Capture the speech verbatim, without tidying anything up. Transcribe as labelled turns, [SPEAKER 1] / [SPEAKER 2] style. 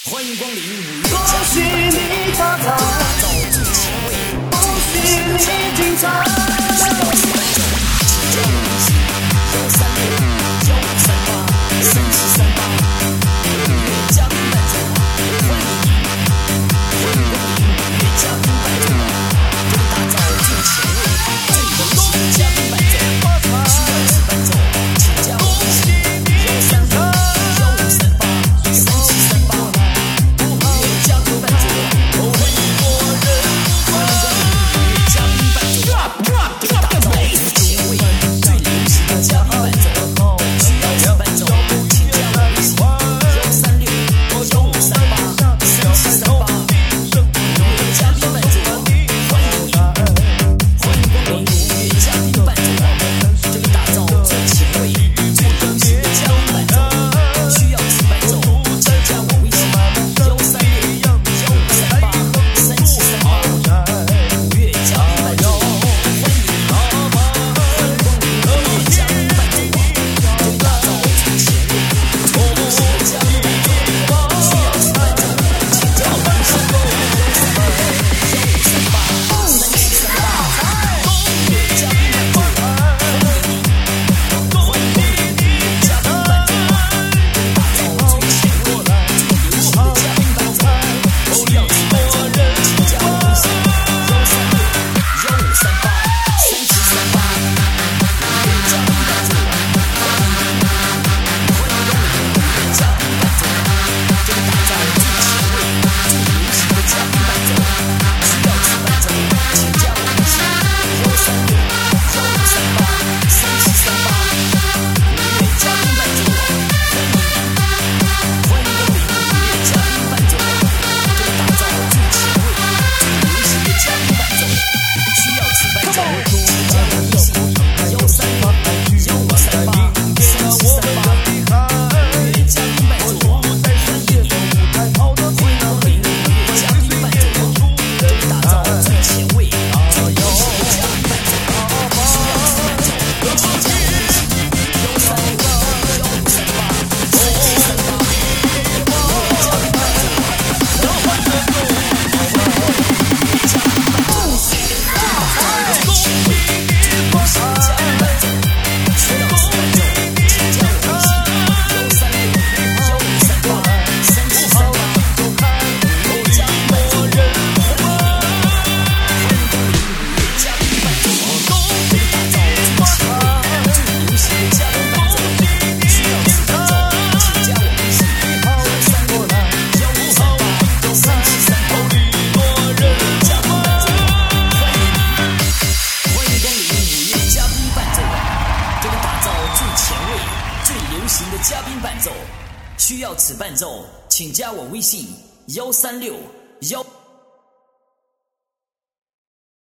[SPEAKER 1] 欢迎光临五
[SPEAKER 2] 恭喜你发财，恭喜你精彩。
[SPEAKER 1] 幺三六幺五三八三七三八，嘉宾伴奏，欢迎欢迎光临五月嘉宾伴奏，为打造最前卫、最流行的嘉宾伴奏，需要此伴奏，请加我微信幺三六幺五三八三七三八。嘉宾伴奏，欢迎我人，欢迎光临五月嘉宾伴奏，为打造最前卫、最流行的嘉宾伴奏，需要此伴奏，请加我微信幺三六幺五三八三七三八。五月嘉宾伴奏，欢迎你，欢迎光临五月嘉宾伴奏，为打造最前卫、最流行的嘉宾伴奏，需要此伴奏，请加我微信幺三六。嘉宾伴奏，需要此伴奏，请加我微信幺三六幺。